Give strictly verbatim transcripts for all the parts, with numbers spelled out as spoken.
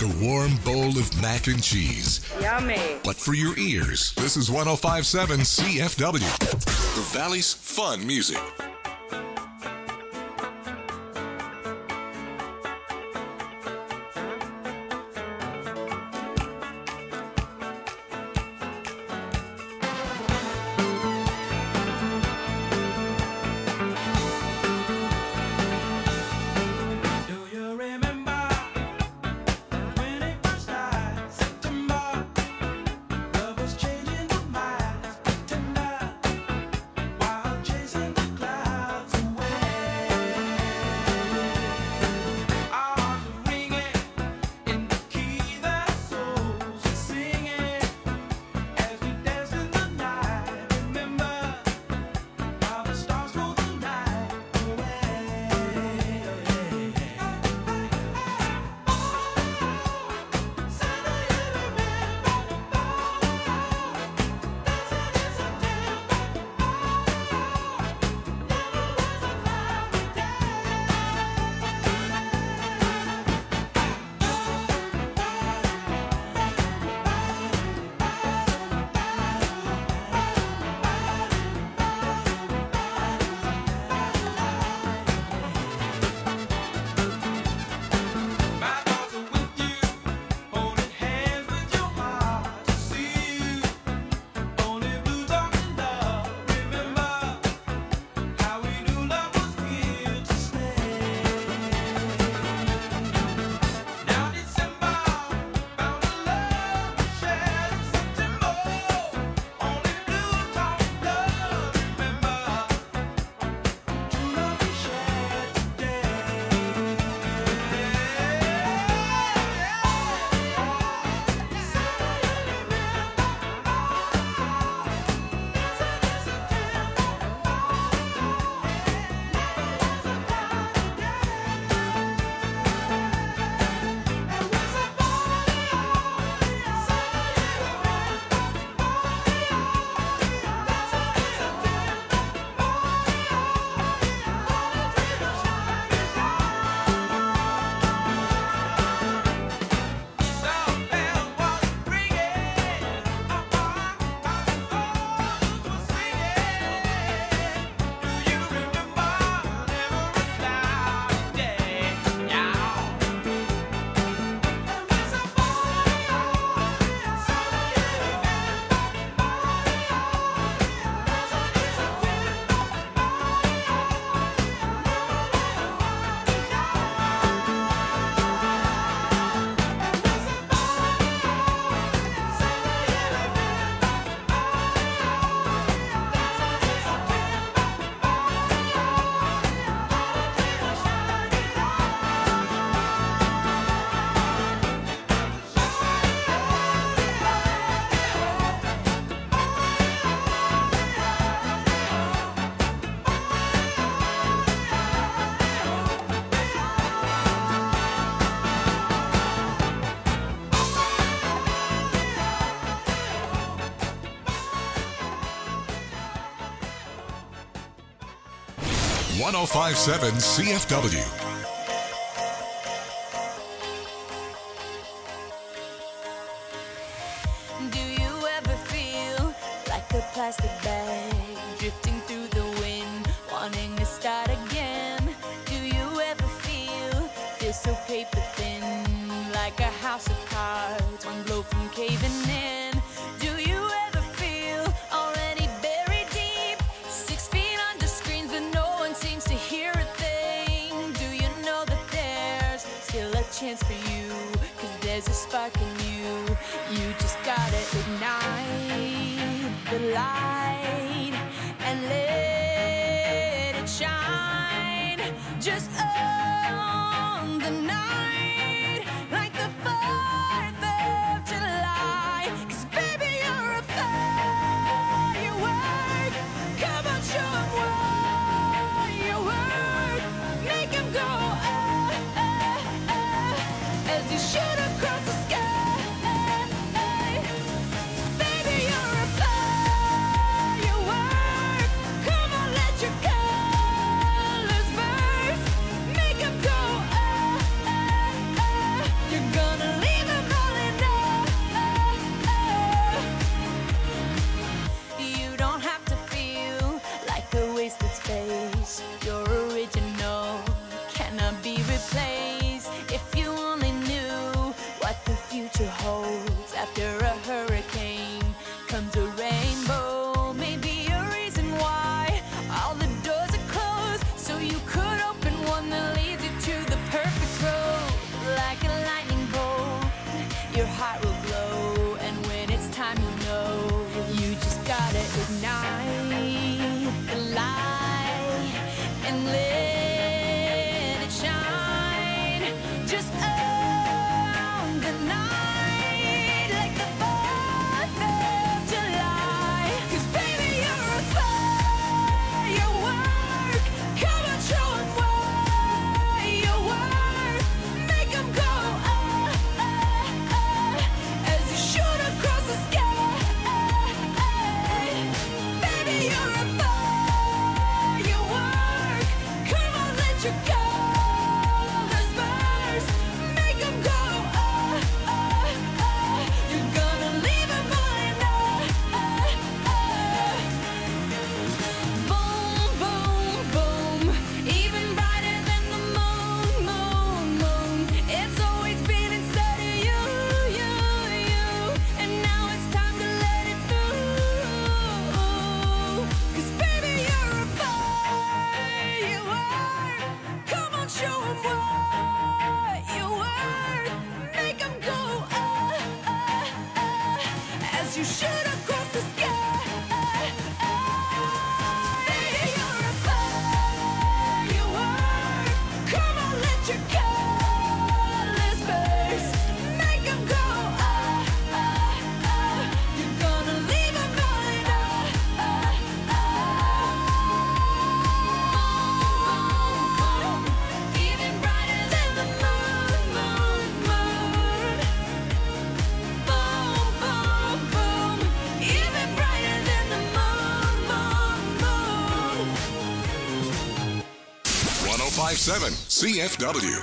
like a warm bowl of mac and cheese. Yummy. But for your ears, this is one oh five point seven C F W, the Valley's fun music. one oh five point seven C F W. Do you ever feel like a plastic bag drifting through the wind, wanting to start again? Do you ever feel, feel so paper thin, like a house of cards, one blow from caving in? Do you ever feel already buried deep, six feet under screens but no one seems to hear a thing? Do you know that there's still a chance for you, cause there's a spark in you? You just gotta ignite the light and let it shine. Just own the night like the fourth of July. Cause baby, you're a firework. Come on, show 'em what you work. Make 'em go ah, ah, ah, as you shoot across the sky. Baby, you're a firework. five seven C F W.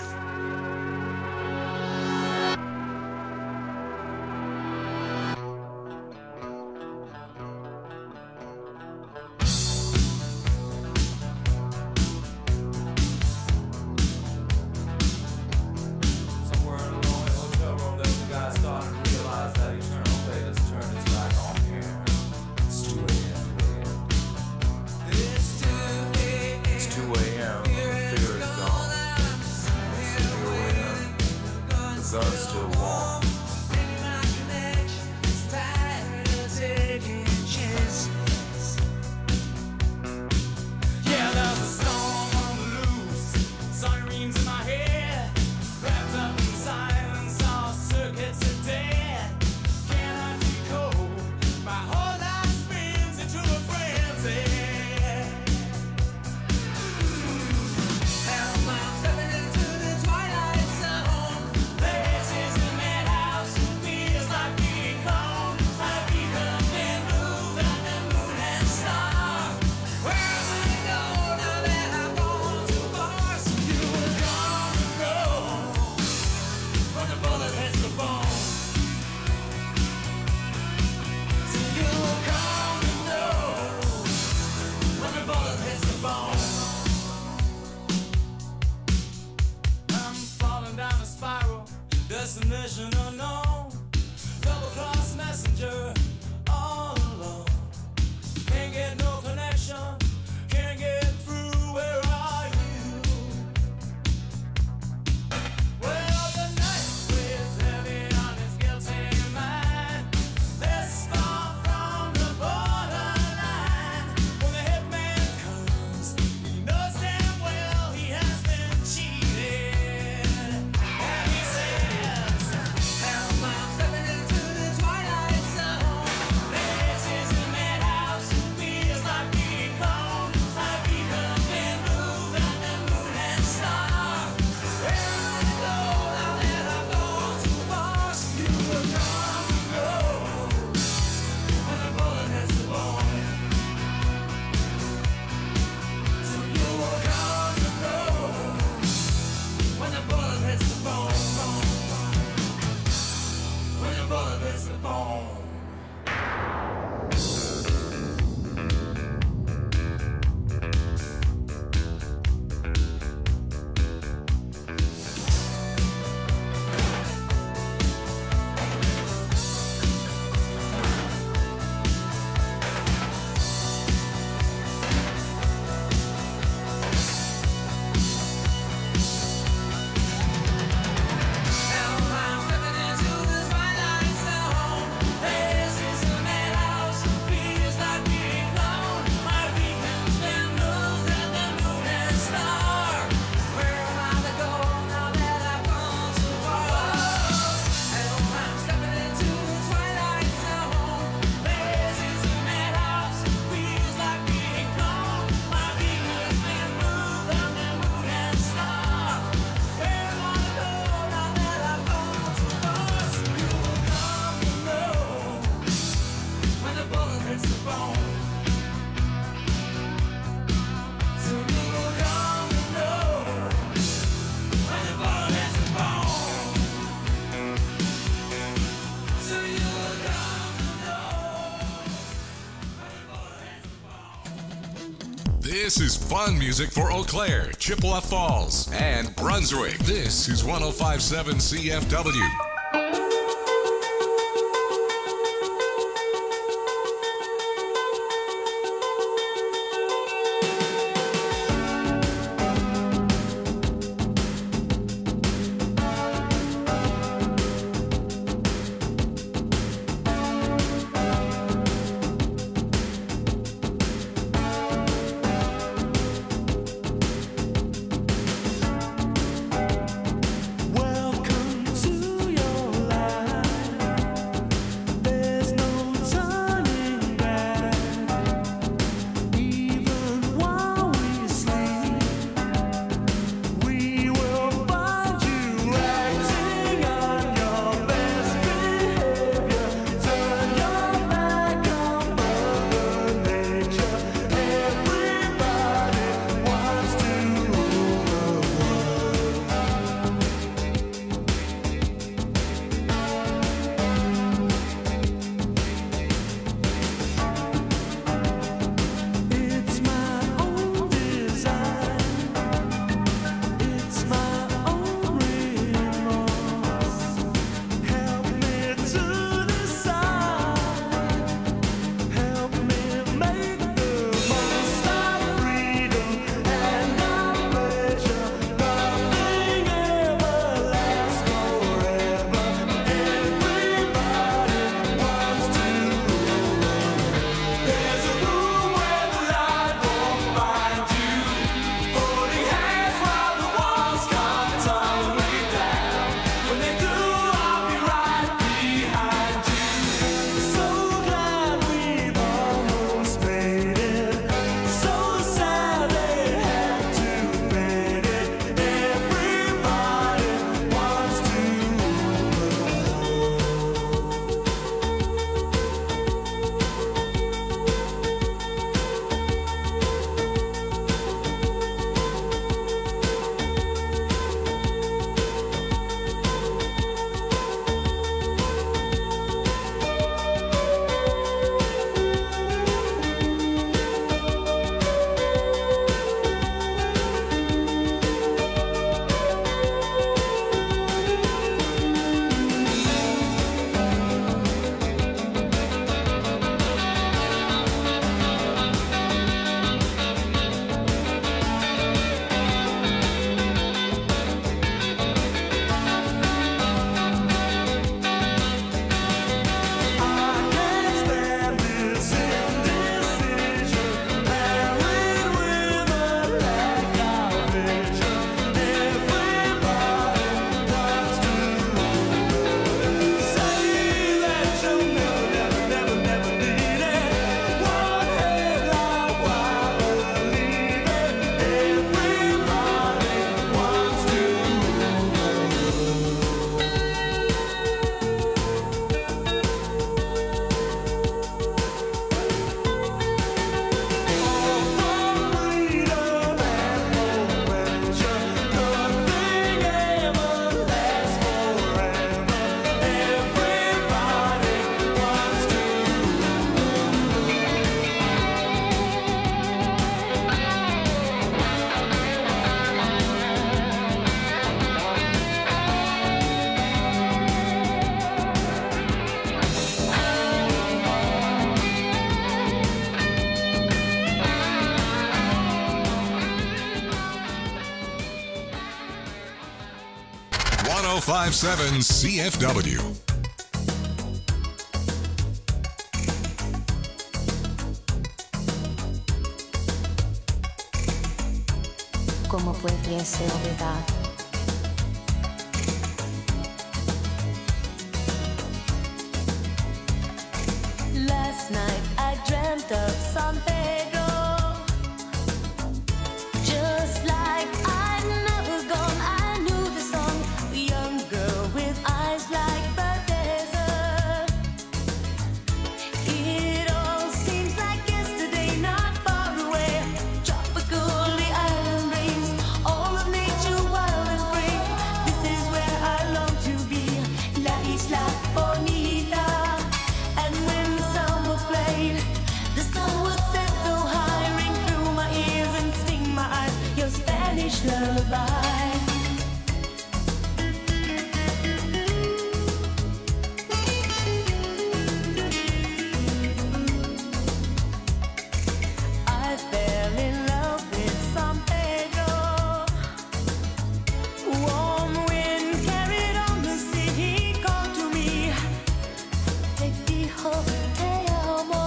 This is fun music for Eau Claire, Chippewa Falls, and Brunswick. This is one oh five point seven C F W. Welcome to your oh five seven C F W. ¿Cómo pudiese olvidar? Last night I dreamt of San Pedro, just like I'd never gone. I knew the song, a young girl with eyes like the desert. It all seems like yesterday, not far away. Tropical, the island breeze, all of nature wild and free. This is where I long to be, La Isla Bonita. And when the samba played, the sun would set so high, ring through my ears and sting my eyes, your Spanish lullaby. I fell in love with San Pedro. Warm wind carried on the sea, he called to me. Te dijo te amo.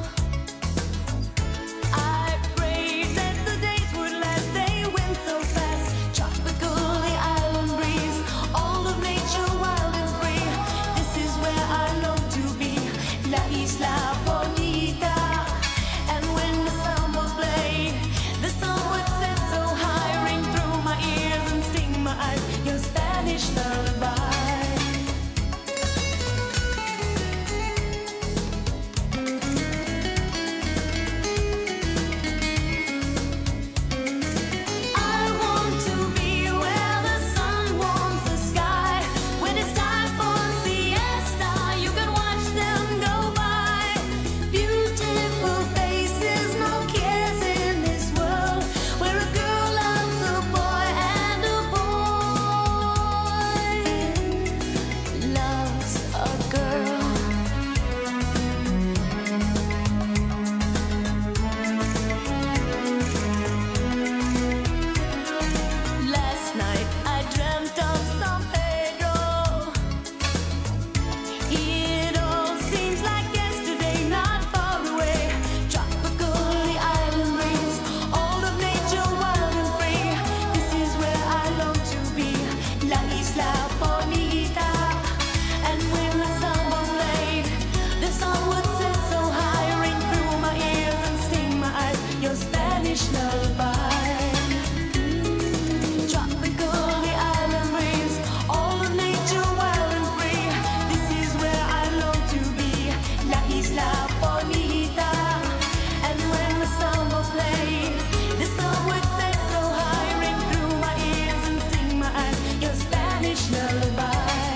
I prayed that the days would last, they went so fast. Tropical, the island breeze, all of nature wild and free. This is where I long to be, La Isla Bonita. And when the samba played, the sun would set so high, ring through my ears and sting my eyes, your Spanish lullaby. I want to be where the sun warms the sky. When it's time for siesta, you can watch them go by. Beautiful faces, no cares in this world, where a girl loves a boy and a boy loves a girl. Last night I dreamt of San Pedro. It all seems like yesterday, not far away. Tropical, the island breeze, all of nature wild and free. This is where I long to be, La Isla Bonita. And when the samba played, the sun would set so high, ring through my ears and sting my eyes, your Spanish lullaby. Tropical, the island breeze, all of nature wild and free. This is where I long to be, La Isla Bonita. And when the samba played, the sun would set so high, ring through my ears and sting my eyes, your Spanish lullaby.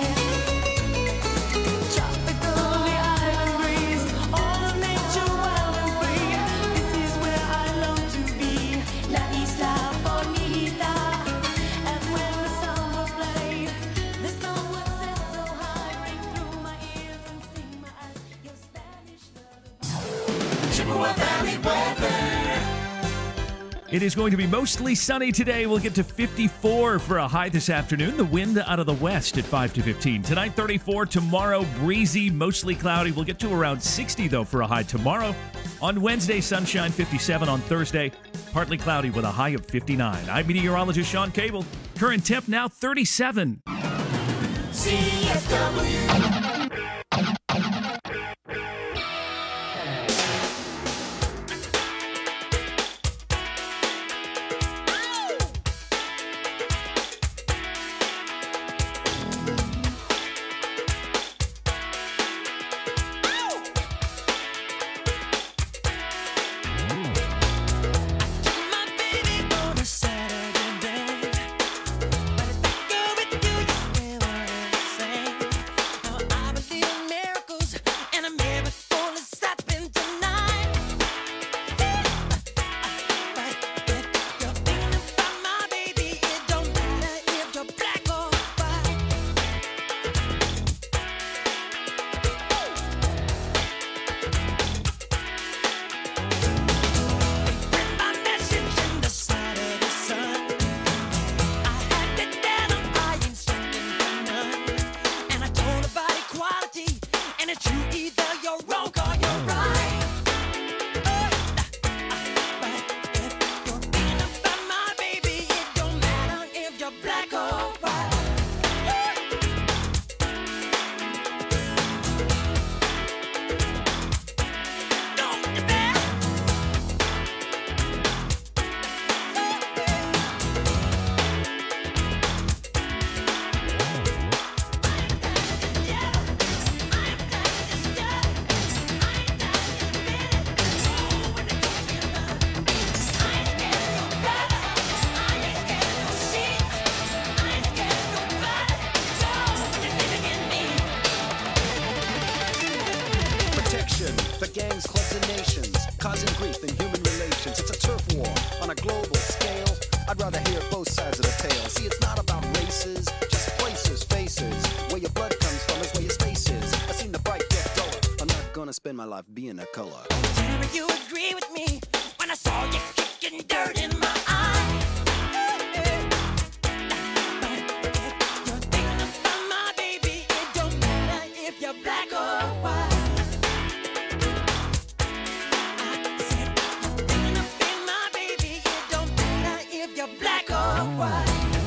Tropical, the island breeze, all of nature wild and free. This is where I long to be, La Isla Bonita. And when the samba played, the sun would set so high, ring through my ears and sting my eyes, your Spanish lullaby. Chippewa Valley weather. It is going to be mostly sunny today. We'll get to fifty-four for a high this afternoon. The wind out of the west at five to fifteen. Tonight, thirty-four. Tomorrow, breezy, mostly cloudy. We'll get to around sixty, though, for a high tomorrow. On Wednesday, sunshine, fifty-seven. On Thursday, partly cloudy with a high of fifty-nine. I'm meteorologist Sean Cable. Current temp now thirty-seven. C F W. My baby on a Saturday night, but if I go with you, you stay what I'm saying. Now I I'd rather hear both sides of the tale. See, it's not about races, just places, faces. Where your blood comes from is where your space is. I seen the bright get duller. I'm not gonna spend my life being a color. Tell me you agree with me when I saw you kicking dirt in my eye. You're thinking about my baby. It don't matter if you're black or white. I said you're thinking about my baby. It don't matter if you're black or white.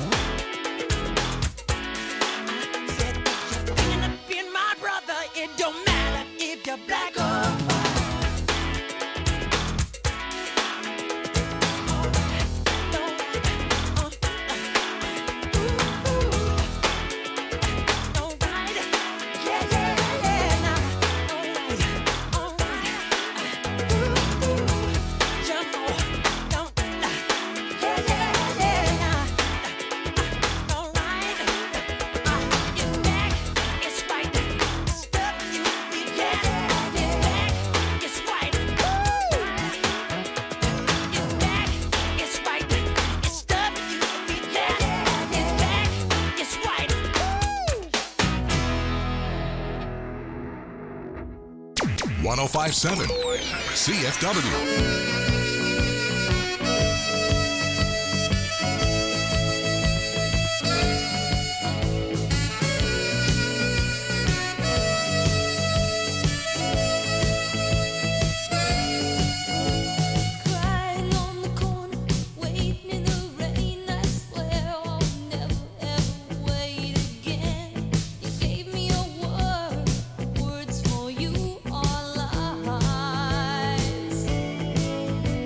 I said you're thinking about my brother. It don't matter if you're black or white. one oh five point seven C F W. Crying on the corner, waiting in the rain. I swear I'll never ever wait again. You gave me a word, words for you are lies.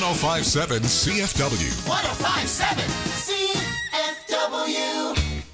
oh five seven C F W. one oh five point seven C F W.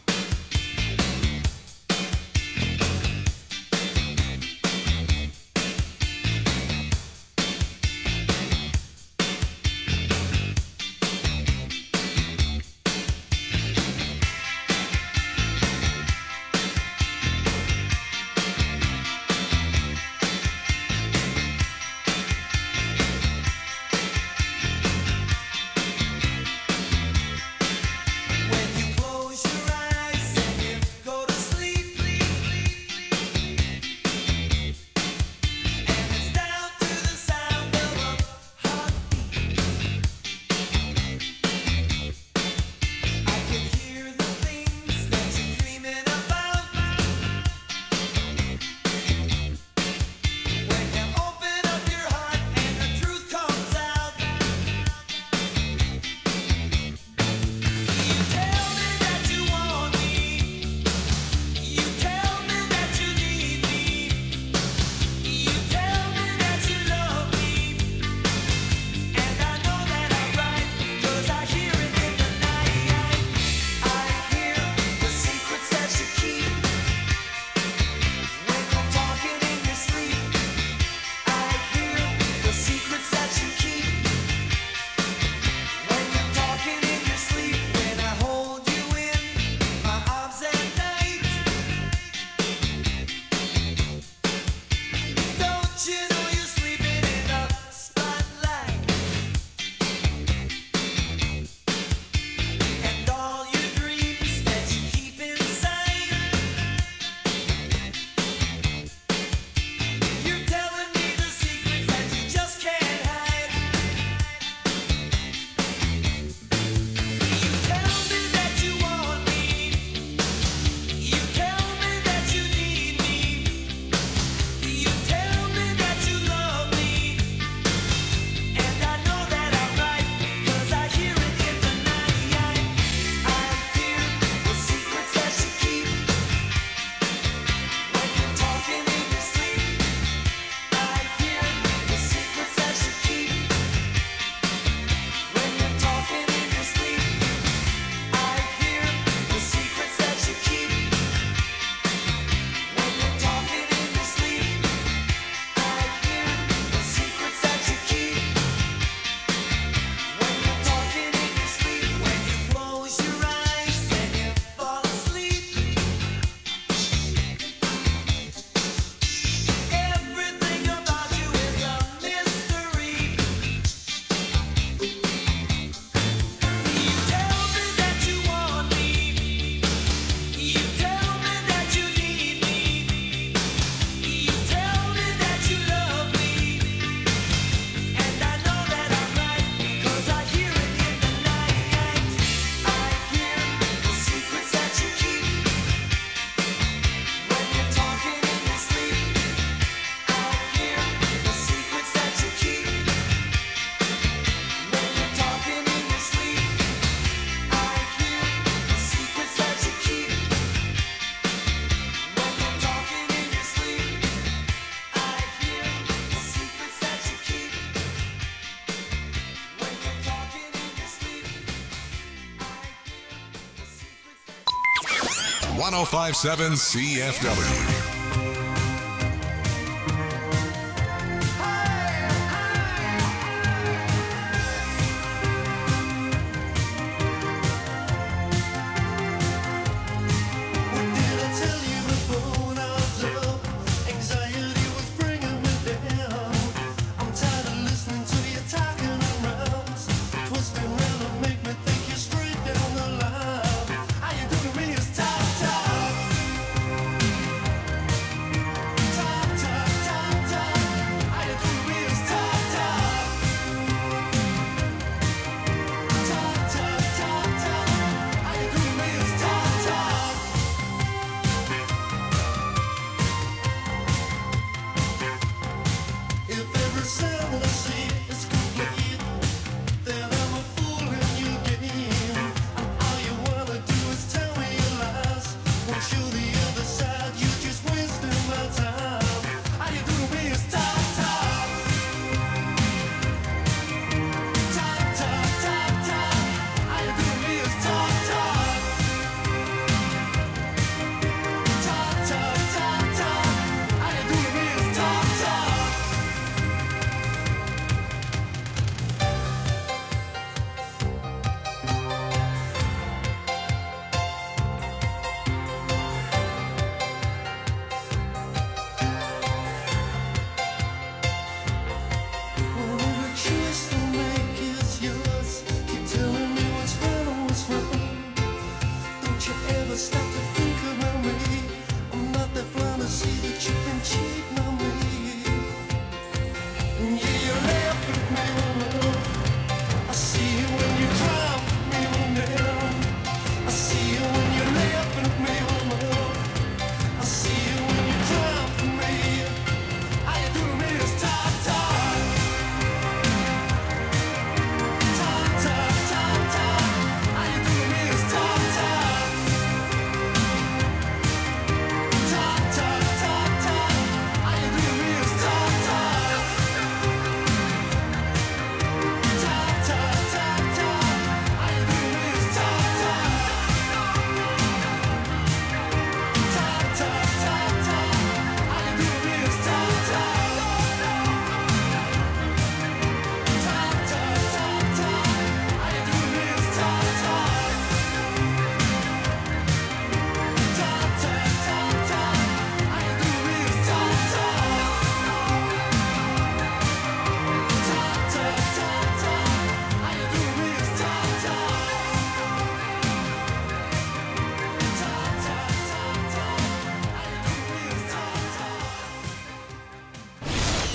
one oh five point seven C F W.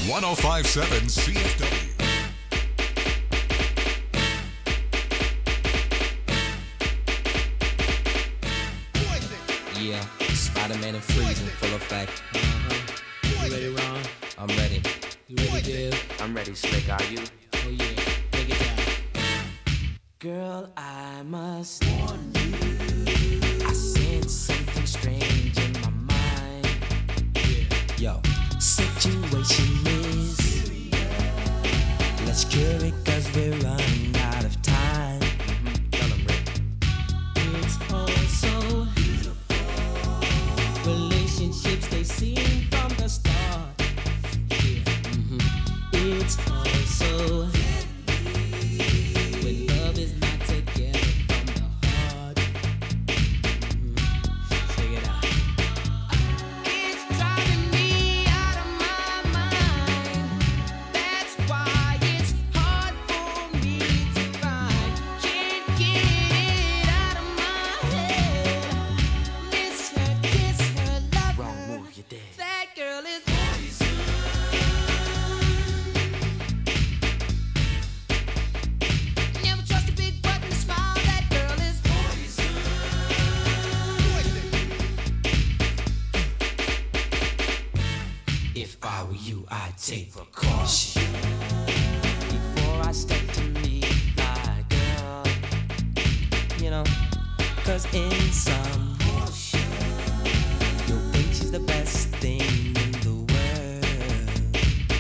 one oh five point seven C F W. Yeah, Spider-Man and Freeze in full effect. Uh-huh. You ready, Ron? I'm ready. You ready, Dave? I'm ready, Slick. Are you? Oh yeah, take it down. Girl, I must warn you. I sense something strange in my mind. Yeah. Yo, situation is serious. Let's cure it cause we're running out of time. Mm-hmm. Tell 'em, Rick. It's all so beautiful. Relationships, they seem from the start. Yeah. Mm-hmm. It's all so when love is not together from the heart. Mm-hmm. Check it out. It's driving me out of my mind. That's why it's hard for me to find. Can't get it out of my head. Miss her, kiss her, love Wrong her. move, you're dead. That girl is never trust a big button smile. That girl is If I were you, I'd take precaution before I step to meet fly girl. You know, cause in some you'll think she's the best thing in the world.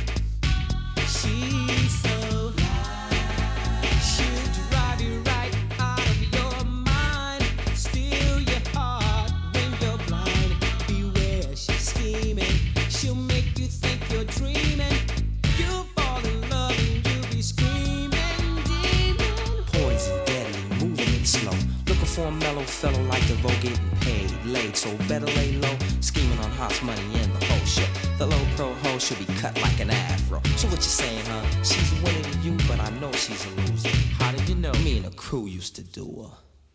She's so she'll drive you right out of your mind, steal your heart when you're blind. Beware, she's scheming. She'll make you think you're dreaming. You'll fall in love and you'll be screaming, demon. Poison, deadly, moving it slow. Looking for a mellow fellow like DeVoe, getting paid, laid, so better lay low. Scheming on hot money in the whole show. The low pro hoe should be cut like an afro. So what you saying, huh? She's a winner to you, but I know she's a loser. How did you know? Me and the crew used to do her.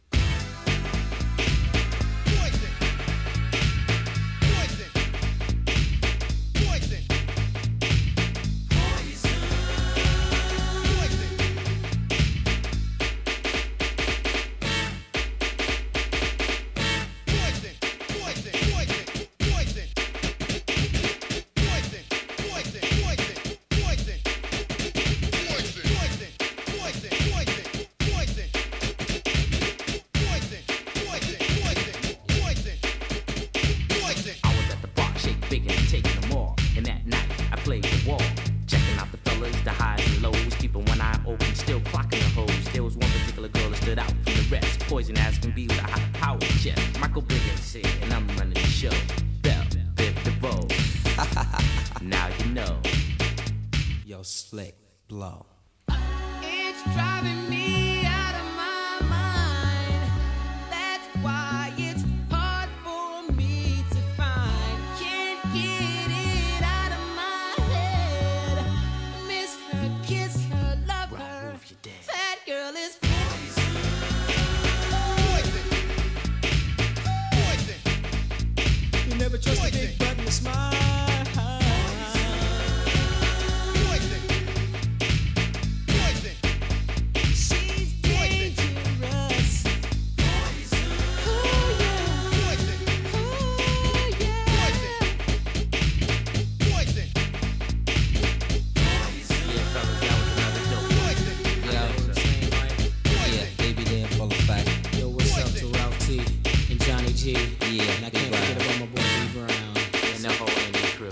I was at the bar, shake big and taking them all. And that night, I played the wall. Checking out the fellas, the highs and lows. Keeping one eye open, still clocking the hoes. There was one particular girl that stood out from the rest. Poison as can be with a high power chest. Michael Biggins here, and I'm running the show. Bell, Biv DeVoe. Now you know. Yo, Slick, blow. It's driving me out of my mind. That's why it's hard for me to find. Can't get it out of my head. Miss her, kiss her, love her. Move, you're dead. That girl is You never trust a big button smile. she's dangerous. Ooh, yeah. Ooh, yeah. Yeah, fellas, that was another dope. You know what I'm saying, Mike? Yeah, baby, they in full effect. Yo, what's up to Ralph T and Johnny G? Yeah, And I Big can't Brown. forget about my boy B Brown. And the whole Andy crew.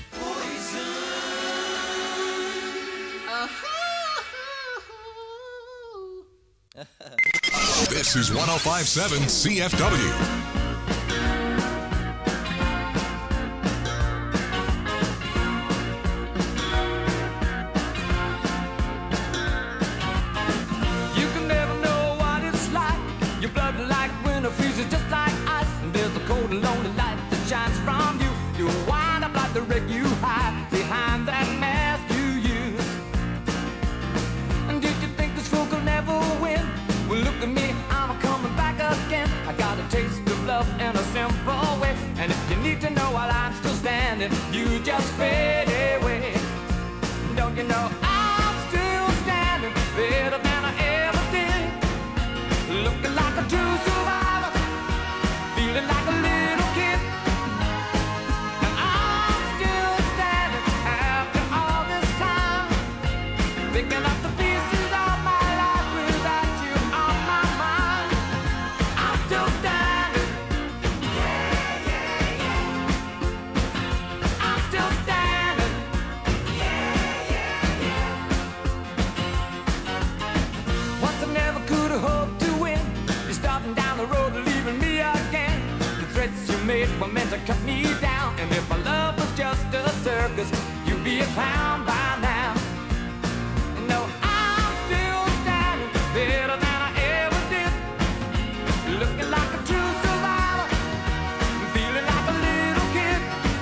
This is one oh five point seven C F W. You can never know what it's like. Your blood like winter freezes just like ice. And there's a cold and lonely light that shines from you. You wind up like the wreck you hide behind that mask you use. And did you think this fool could never win? Well, look at me, I'm coming back again. I got a taste of love in a simple way. And if you need to know while I'm still standing, you just fade away. looking like a true survivor, feeling like a little kid. And I'm still standing after all this time, picking up the pieces of my life without you on my mind. I'm still standing. Yeah, yeah, yeah. I'm still standing. Yeah, yeah, yeah. Once I never could have hoped to win. You're starting down the road, leaving me again. The threats you made were meant to cut me down. And if my love was just a circus, you'd be a clown by now. No, I'm still standing better than I ever did. Looking like a true survivor, feeling like a little kid.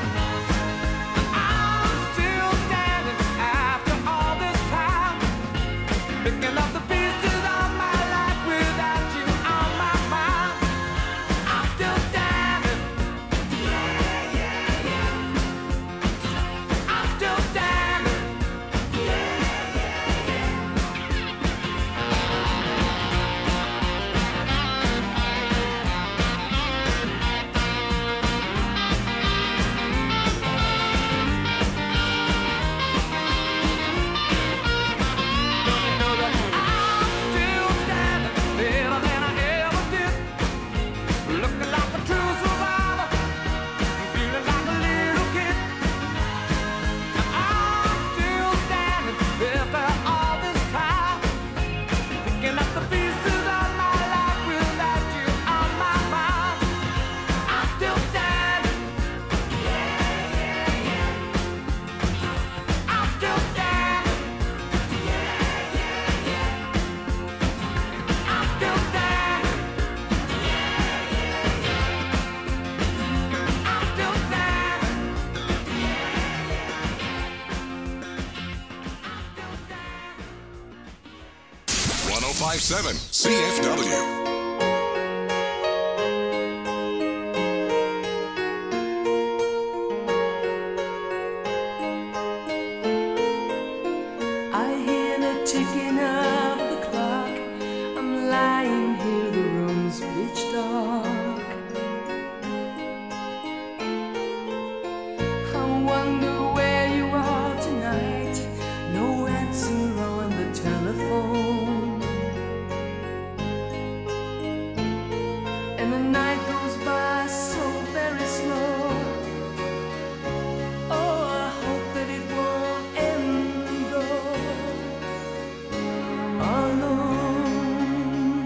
I'm still standing after all this time, picking up the pieces of my life without you on my mind. I'm still standing. Yeah, yeah, yeah. I'm still standing. Yeah, yeah, yeah. Don't you know that I'm still standing better than I ever did? Looking like a true survivor, feeling like a little kid. I'm still standing after all this time, picking up the pieces of my life without you on my mind. I'm still standing. Yeah, yeah, yeah. I'm still standing. Yeah, yeah, yeah. I'm still standing. Yeah, yeah, yeah. I'm still standing. Yeah, yeah, yeah. one oh five point seven C F W. I hear the ticking of the clock. I'm lying here, the room's pitch dark. I wonder where you are tonight. No answer on the telephone. And the night goes by so very slow. Oh, I hope that it won't end though. Alone.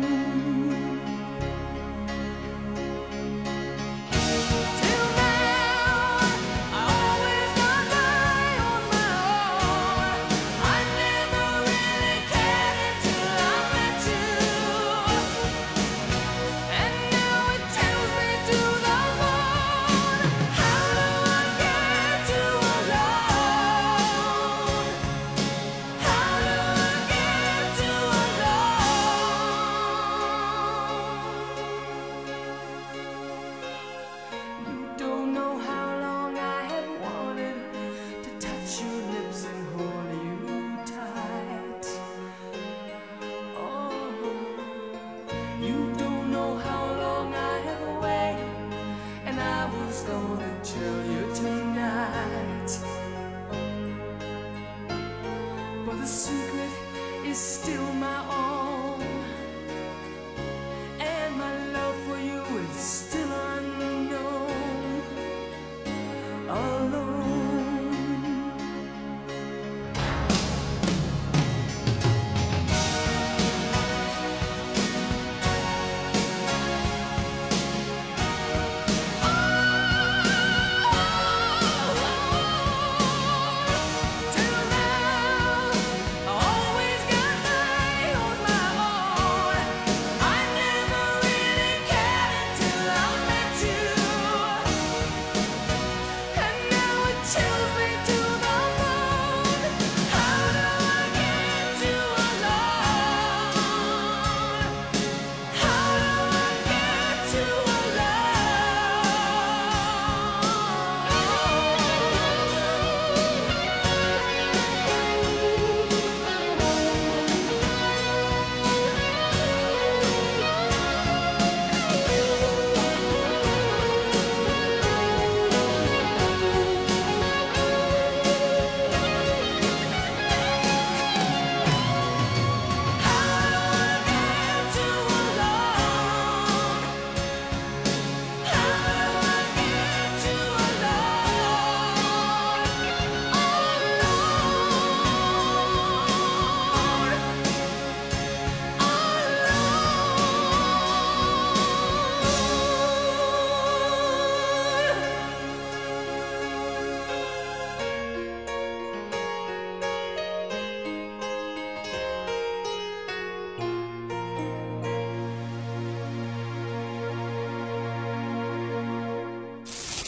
Till now, I always got by on my own. I never really cared until I met you. And now it tells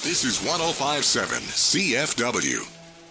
This is one oh five point seven C F W.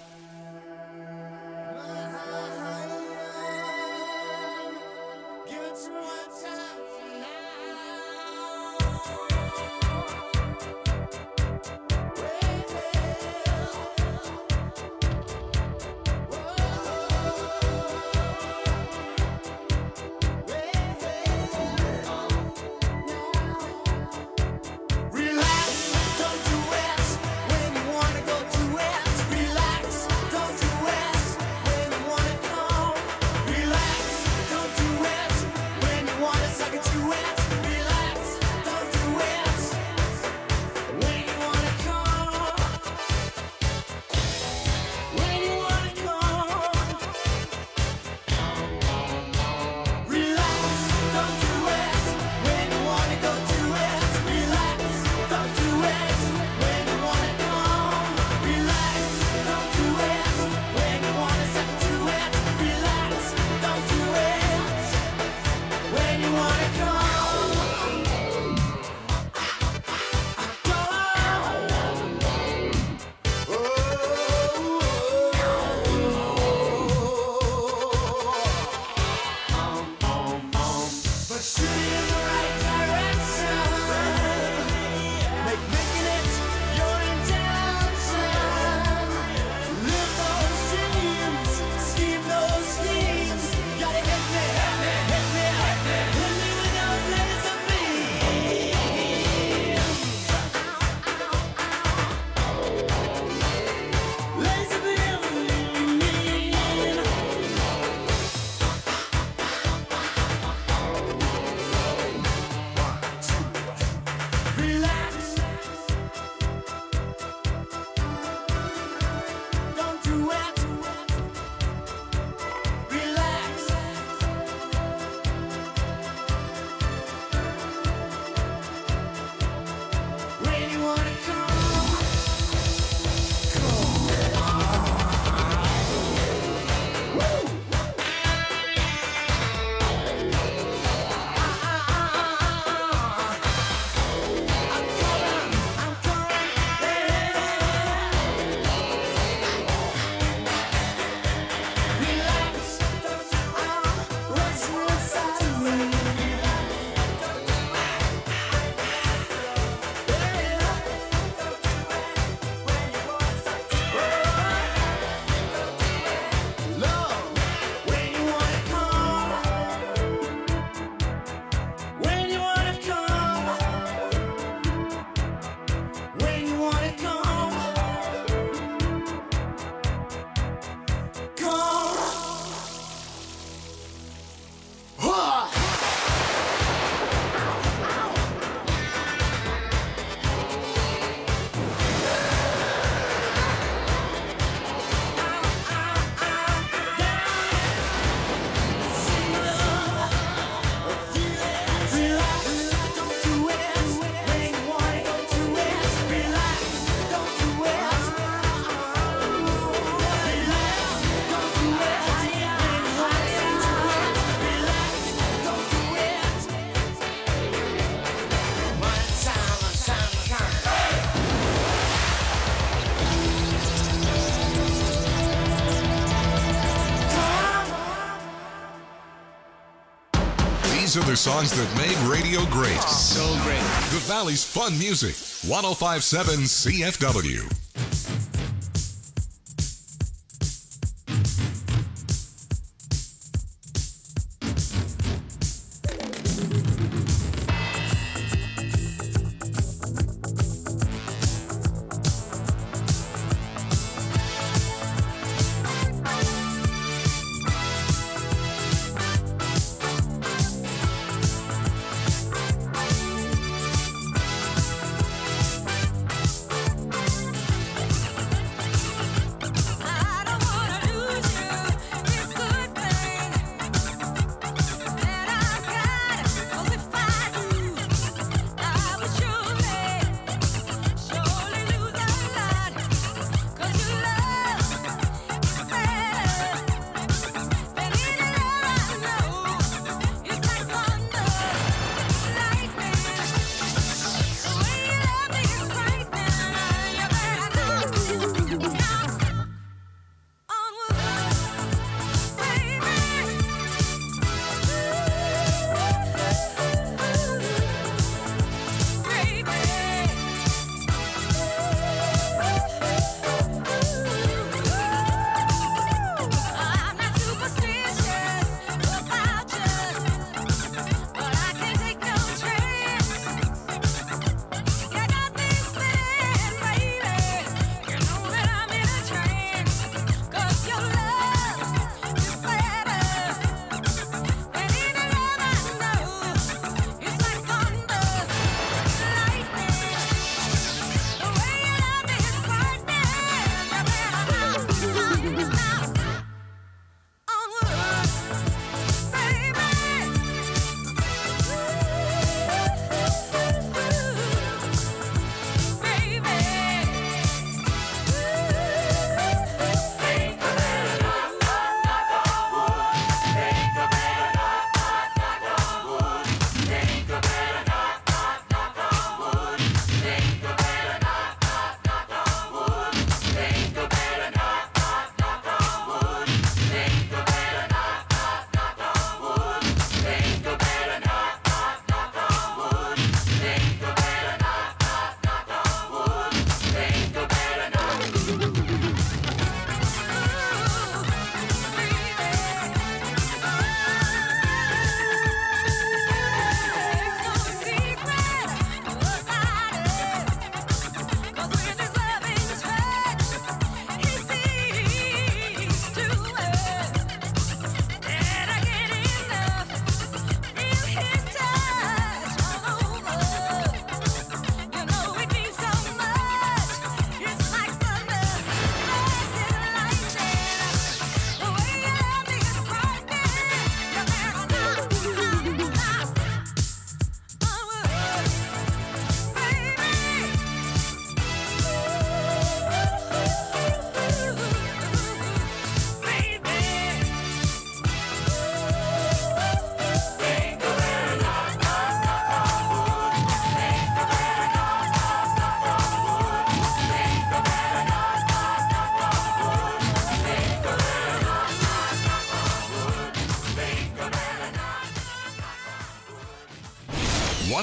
These are the songs that made radio great. So great. The Valley's fun music. one oh five point seven C F W.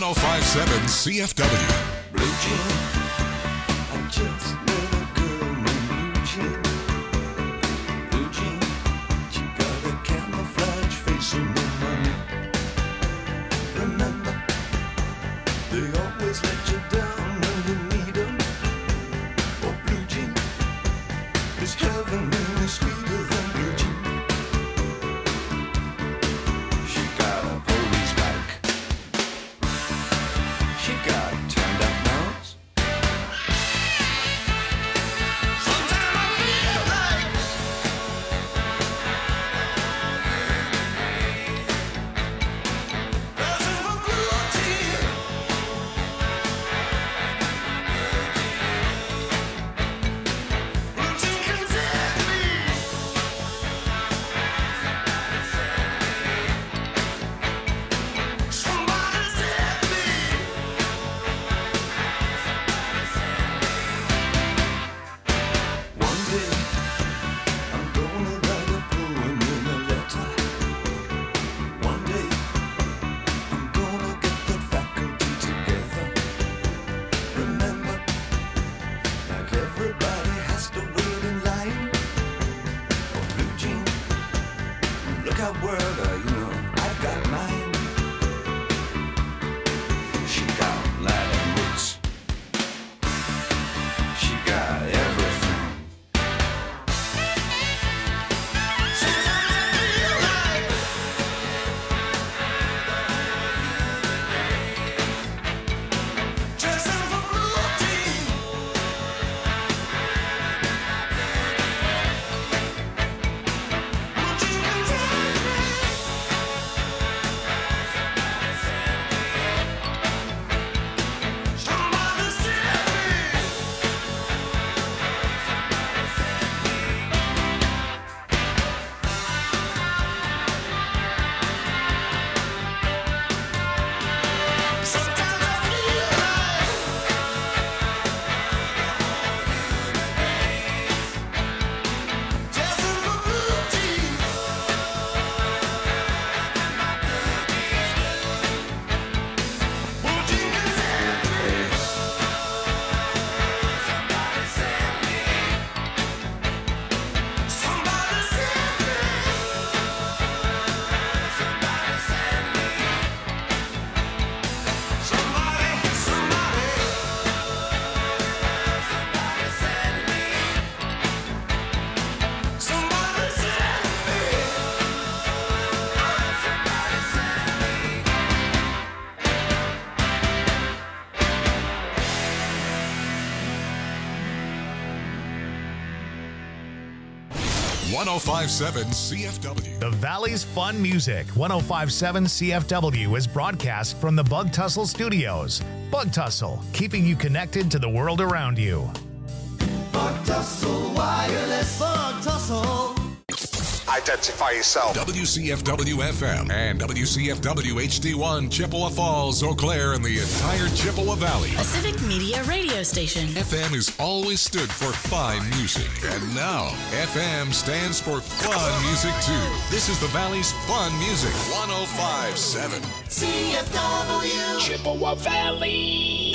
oh five seven C F W. Blue Jean, I just met a girl named Blue Jean. Blue Jean, she got a camouflage face and no money. Remember, they always let you down when you need them. Oh, Blue Jean, it's heaven really sweeter than Blue Jean. She got a police bike. She got turned up nose. Sometimes I feel like dancing for cruelty. Routine can take me. Somebody take me. One day, I'm gonna write a poem in a letter. One day, I'm gonna get the faculty together. Remember, like everybody has to wait in line. Oh, Blue Jean, look at word, uh, you know, I've got mine. She got Latin roots. She got everything. Sometimes I feel like dressing for cruelty. Routine can take me. Somebody save me. Sometimes I feel like dancing for routine. Routine can save me. Somebody save me. Somebody, somebody. Somebody save me. one oh five seven C F W. The Valley's Fun Music, one oh five seven C F W, is broadcast from the Bug Tussle Studios. Bug Tussle, keeping you connected to the world around you. Bug Tussle Wireless. Bug Tussle. Identify yourself. W C F W F M and W C F W H D one, Chippewa Falls, Eau Claire, and the entire Chippewa Valley. A Civic Media radio station. F M has always stood for fine music, and now F M stands for fun music too. This is the Valley's Fun Music, one oh five seven C F W. Chippewa Valley.